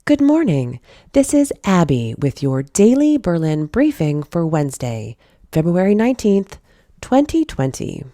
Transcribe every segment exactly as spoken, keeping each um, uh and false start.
Good morning. This is Abby with your daily Berlin briefing for Wednesday, February nineteenth, twenty twenty.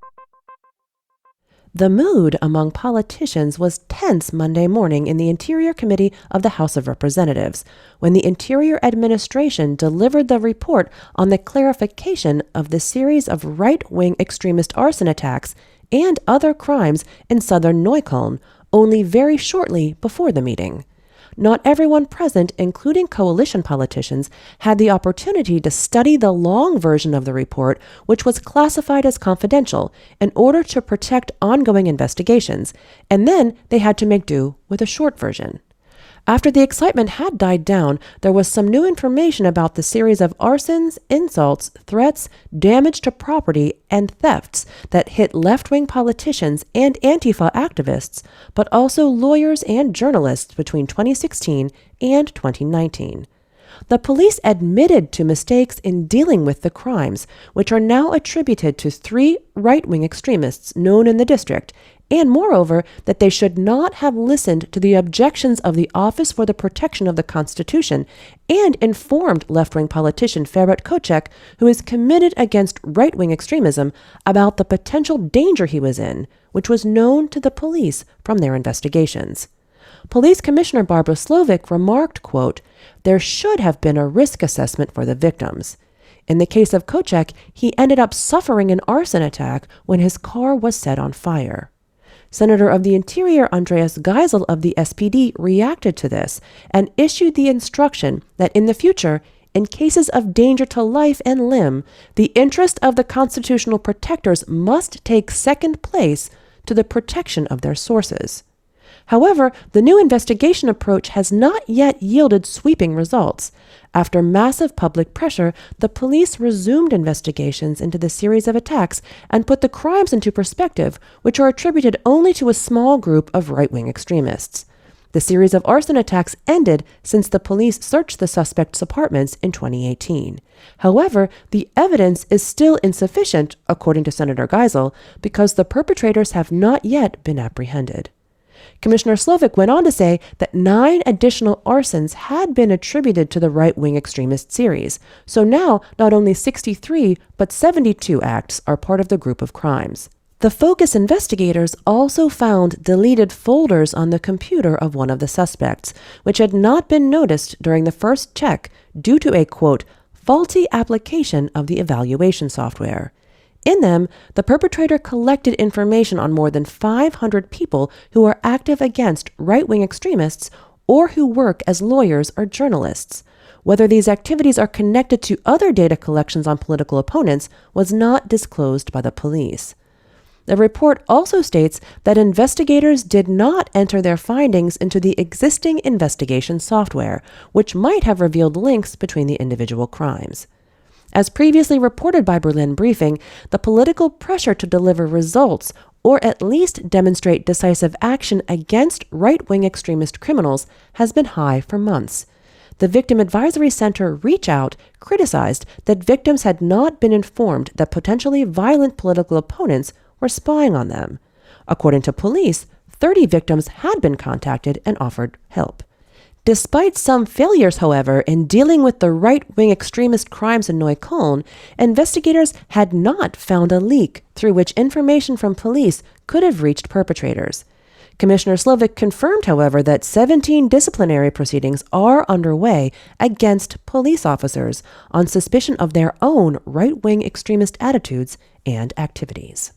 The mood among politicians was tense Monday morning in the Interior Committee of the House of Representatives when the Interior Administration delivered the report on the clarification of the series of right-wing extremist arson attacks and other crimes in southern Neukölln only very shortly before the meeting. Not everyone present, including coalition politicians, had the opportunity to study the long version of the report, which was classified as confidential in order to protect ongoing investigations, and then they had to make do with a short version. After the excitement had died down, there was some new information about the series of arsons, insults, threats, damage to property, and thefts that hit left-wing politicians and Antifa activists, but also lawyers and journalists between twenty sixteen and twenty nineteen. The police admitted to mistakes in dealing with the crimes, which are now attributed to three right-wing extremists known in the district, and moreover, that they should not have listened to the objections of the Office for the Protection of the Constitution and informed left-wing politician Ferhat Koçak, who is committed against right-wing extremism, about the potential danger he was in, which was known to the police from their investigations. Police Commissioner Barbara Slovic remarked, quote, "There should have been a risk assessment for the victims. In the case of Koçak, he ended up suffering an arson attack when his car was set on fire." Senator of the Interior Andreas Geisel of the S P D reacted to this and issued the instruction that in the future, in cases of danger to life and limb, the interest of the constitutional protectors must take second place to the protection of their sources. However, the new investigation approach has not yet yielded sweeping results. After massive public pressure, the police resumed investigations into the series of attacks and put the crimes into perspective, which are attributed only to a small group of right-wing extremists. The series of arson attacks ended since the police searched the suspect's apartments in twenty eighteen. However, the evidence is still insufficient, according to Senator Geisel, because the perpetrators have not yet been apprehended. Commissioner Slovic went on to say that nine additional arsons had been attributed to the right-wing extremist series, so now not only sixty-three but seventy-two acts are part of the group of crimes. The Focus investigators also found deleted folders on the computer of one of the suspects, which had not been noticed during the first check due to a, quote, faulty application of the evaluation software. In them, the perpetrator collected information on more than five hundred people who are active against right-wing extremists or who work as lawyers or journalists. Whether these activities are connected to other data collections on political opponents was not disclosed by the police. The report also states that investigators did not enter their findings into the existing investigation software, which might have revealed links between the individual crimes. As previously reported by Berlin Briefing, the political pressure to deliver results or at least demonstrate decisive action against right-wing extremist criminals has been high for months. The Victim Advisory Center Reach Out criticized that victims had not been informed that potentially violent political opponents were spying on them. According to police, thirty victims had been contacted and offered help. Despite some failures, however, in dealing with the right-wing extremist crimes in Neukölln, investigators had not found a leak through which information from police could have reached perpetrators. Commissioner Slovic confirmed, however, that seventeen disciplinary proceedings are underway against police officers on suspicion of their own right-wing extremist attitudes and activities.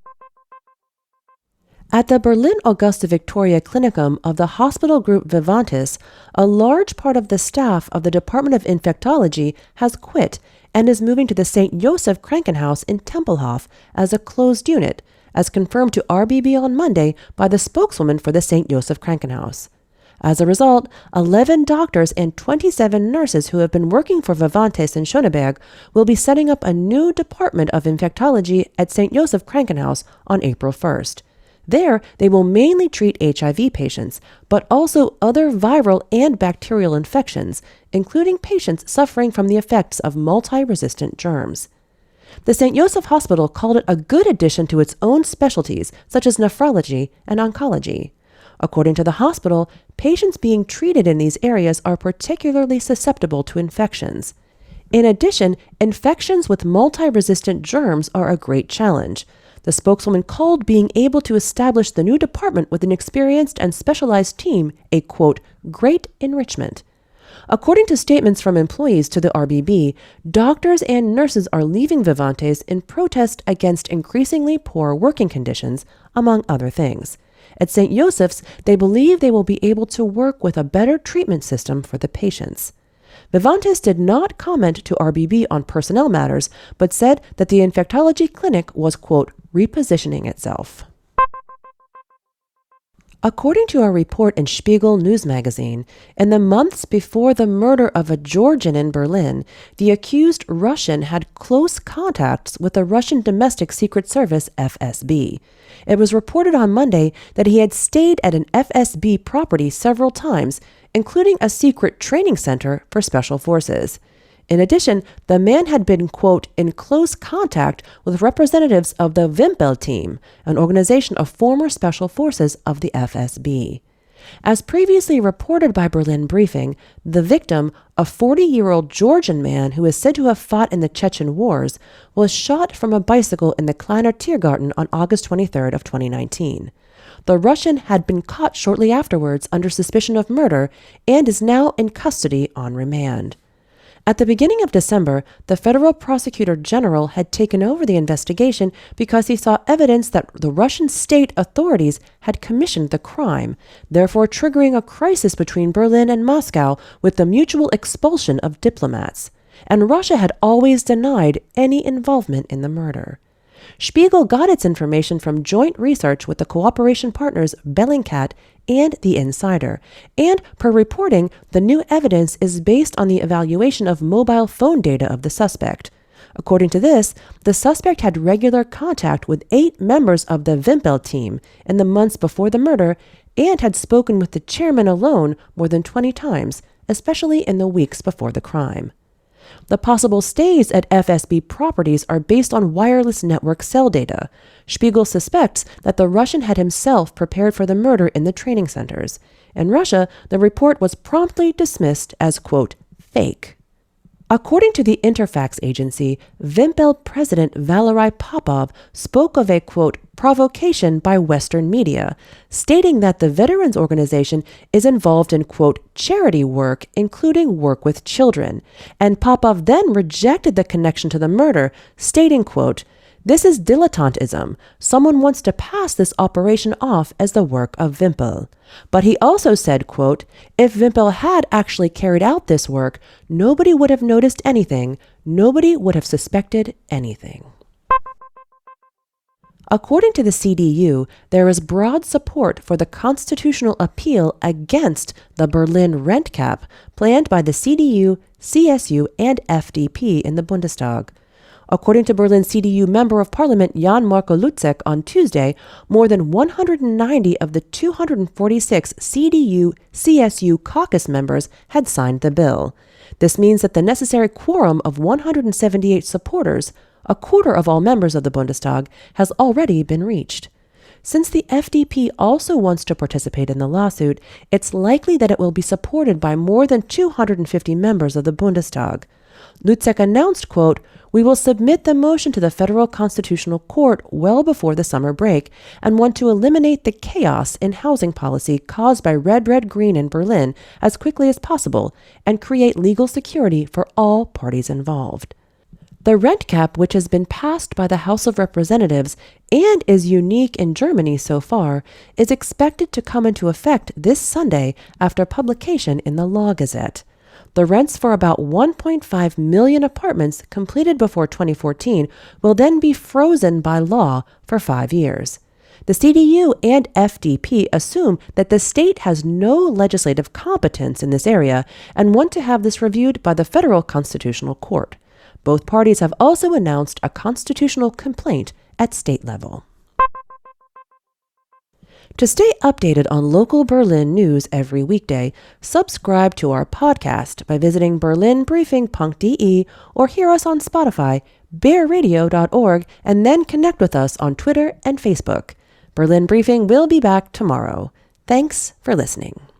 At the Berlin Augusta Victoria Klinikum of the hospital group Vivantes, a large part of the staff of the Department of Infectology has quit and is moving to the Saint Joseph Krankenhaus in Tempelhof as a closed unit, as confirmed to R B B on Monday by the spokeswoman for the Saint Joseph Krankenhaus. As a result, eleven doctors and twenty-seven nurses who have been working for Vivantes in Schöneberg will be setting up a new department of infectology at Saint Joseph Krankenhaus on April first. There, they will mainly treat H I V patients, but also other viral and bacterial infections, including patients suffering from the effects of multi-resistant germs. The Saint Joseph Hospital called it a good addition to its own specialties, such as nephrology and oncology. According to the hospital, patients being treated in these areas are particularly susceptible to infections. In addition, infections with multi-resistant germs are a great challenge. The spokeswoman called being able to establish the new department with an experienced and specialized team a, quote, great enrichment. According to statements from employees to the R B B, doctors and nurses are leaving Vivantes in protest against increasingly poor working conditions, among other things. At Saint Joseph's, they believe they will be able to work with a better treatment system for the patients. Vivantes did not comment to R B B on personnel matters, but said that the infectology clinic was, quote, repositioning itself. According to a report in Spiegel News magazine, in the months before the murder of a Georgian in Berlin, the accused Russian had close contacts with the Russian domestic secret service F S B. It was reported on Monday that he had stayed at an F S B property several times, including a secret training center for special forces. In addition, the man had been, quote, in close contact with representatives of the Wimpel team, an organization of former special forces of the F S B. As previously reported by Berlin Briefing, the victim, a forty-year-old Georgian man who is said to have fought in the Chechen wars, was shot from a bicycle in the Kleiner Tiergarten on August twenty-third of twenty nineteen. The Russian had been caught shortly afterwards under suspicion of murder and is now in custody on remand. At the beginning of December, the federal prosecutor general had taken over the investigation because he saw evidence that the Russian state authorities had commissioned the crime, therefore triggering a crisis between Berlin and Moscow with the mutual expulsion of diplomats. And Russia had always denied any involvement in the murder. Spiegel got its information from joint research with the cooperation partners Bellingcat and The Insider, and per reporting, the new evidence is based on the evaluation of mobile phone data of the suspect. According to this, the suspect had regular contact with eight members of the Wimpel team in the months before the murder and had spoken with the chairman alone more than twenty times, especially in the weeks before the crime. The possible stays at F S B properties are based on wireless network cell data. Spiegel suspects that the Russian had himself prepared for the murder in the training centers. In Russia, the report was promptly dismissed as, quote, fake. According to the Interfax agency, Wimpel president Valery Popov spoke of a, quote, provocation by Western media, stating that the veterans organization is involved in, quote, charity work, including work with children. And Popov then rejected the connection to the murder, stating, quote, this is dilettantism. Someone wants to pass this operation off as the work of Wimpel. But he also said, quote, if Wimpel had actually carried out this work, nobody would have noticed anything. Nobody would have suspected anything. According to the C D U, there is broad support for the constitutional appeal against the Berlin rent cap planned by the C D U, C S U, and F D P in the Bundestag. According to Berlin C D U Member of Parliament Jan-Marco Lutzek on Tuesday, more than one hundred ninety of the two hundred forty-six C D U C S U caucus members had signed the bill. This means that the necessary quorum of one hundred seventy-eight supporters, a quarter of all members of the Bundestag, has already been reached. Since the F D P also wants to participate in the lawsuit, it's likely that it will be supported by more than two hundred fifty members of the Bundestag. Lutzek announced, quote, we will submit the motion to the Federal Constitutional Court well before the summer break and want to eliminate the chaos in housing policy caused by Red Red Green in Berlin as quickly as possible and create legal security for all parties involved. The rent cap, which has been passed by the House of Representatives and is unique in Germany so far, is expected to come into effect this Sunday after publication in the Law Gazette. The rents for about one point five million apartments completed before twenty fourteen will then be frozen by law for five years. The C D U and F D P assume that the state has no legislative competence in this area and want to have this reviewed by the Federal Constitutional Court. Both parties have also announced a constitutional complaint at state level. To stay updated on local Berlin news every weekday, subscribe to our podcast by visiting berlin briefing dot de or hear us on Spotify, bear radio dot org, and then connect with us on Twitter and Facebook. Berlin Briefing will be back tomorrow. Thanks for listening.